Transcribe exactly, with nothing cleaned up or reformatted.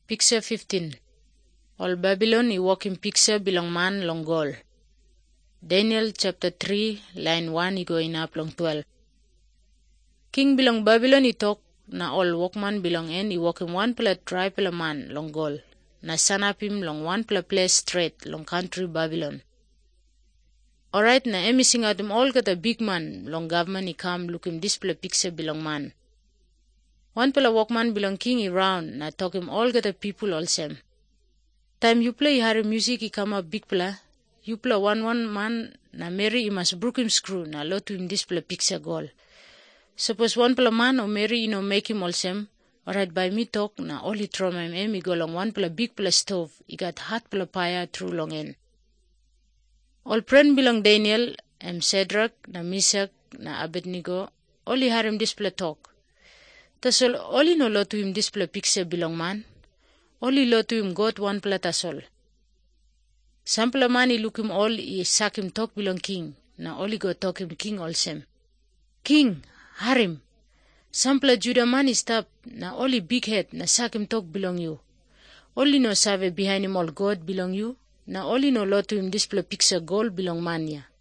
Picture fifteen. All Babylon i walking picture belong man long goal. Daniel chapter three line one i going up long twelve. King belong Babylon i talk na all workman belong en i walking one pela tribe pela man long goal. Na sanapim long one pela place straight long country Babylon. Alright, na emi sing out him all got a big man long government i come look him this pela picture belong man. One pela workman belong king i round na talk him all got a people all same. Time you play hari music i come up big pela, you play one one man na Mary i must brook him screw na lot to him this pela picture goal. Suppose one pela man or Mary i no make him all same, alright by me talk na all he throw my em i go long one pela big pela stove, i got hot pela fire through long end. All friend belong Daniel, em Shadrach, na Meshach, na Abednego, all he had him this pela talk. Tasol all he no lo to him this pela picture belong man, all he lo to him God one pela tasol. Some pela man he look him all he sack him talk belong king, na all he go talk him king all same. King, harim. Some pela Judah man he stop, na all he big head na sack him talk belong you. All he no save behind him all God belong you. Na all he no lo to him this pela picture gold belong man ya.